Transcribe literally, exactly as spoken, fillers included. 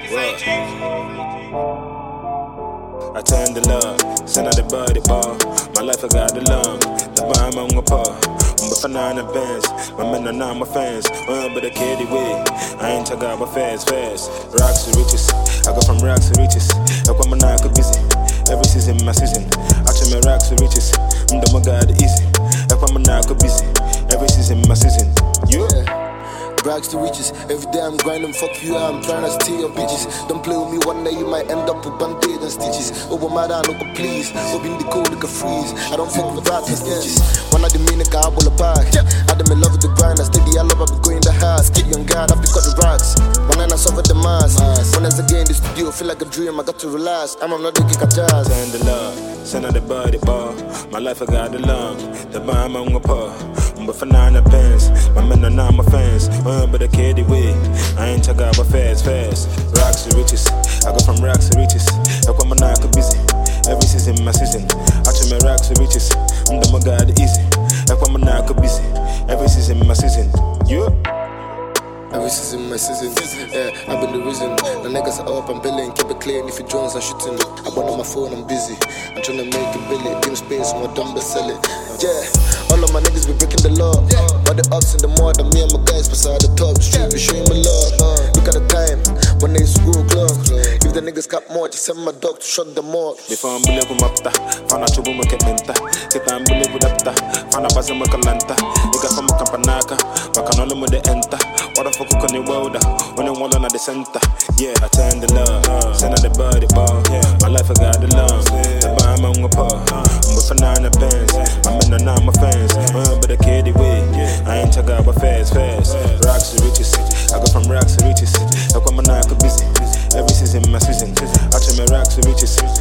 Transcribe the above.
I turn the love, send out the body ball. My life I got the love, the bomb on my paw. But for nine bands, my men are not my fans. Oh, but the kid way, I ain't talking about fast, fast. Rocks to riches, I go from rocks to riches. I come on, I could busy. Every season, my season. I turn my rocks to riches. I'm the my god easy. I come on, I could busy. Every season, my season. You? Yeah. Rags to riches, every day I'm grinding, fuck you, I'm trying to steal your bitches. Don't play with me, one day you might end up with band-aid and stitches. Over my down, look please, open the code, look a freeze. I don't fuck with rats and stitches. One of the mean, I will a bag. I them in love with the grind, I steady, I love, I be going the house. Get young guy, I be cut the rocks. One night I suffer the mass. When I again in the studio, feel like a dream, I got to relax. I'm not the kick of jazz. Send the love, send out the body ball. My life I got the love, the bomb on my paw. But for nine pence, my men are not my fans. Uh, but the kid way, I ain't talking about fast, fast. Rocks to riches, I go from rocks to riches. I come on, I could busy. Every season, my season. I turn my rocks to riches. I'm the my god easy. I come on, I could busy. Every season, my season. You? Every season, my season, yeah, I've been the reason. The niggas are up, I'm billing, keep it clean. If you Jones, I'm shooting. I bought on my phone, I'm busy. I'm trying to make it billy, give me space, more dumb, but sell it. Yeah, all of my niggas be breaking the law. All the ups and the more than me and my guys beside the top. Street, we showing my love. Look at the time, when they school clock. If the niggas got more, just send my dog to shut them off. Before I'm billy, I'm up there. Fana chubu mo kepenta. Kita I'm billy with up there. Fana baza mo kalanta. Nigga from mo kampanaka. Bakanolo mo de enta. What the fuck on the world? When I'm all on the center. Yeah, I turn the love. Send out the body ball. My life I got the love. The bomb on my paw. But for nine pence, my men are not my fans. Uh, but the kid way, I ain't talking about fast, fast. Rocks to riches, I go from rocks to riches. I come on, I could busy. Every season, my season. I turn my rocks to riches.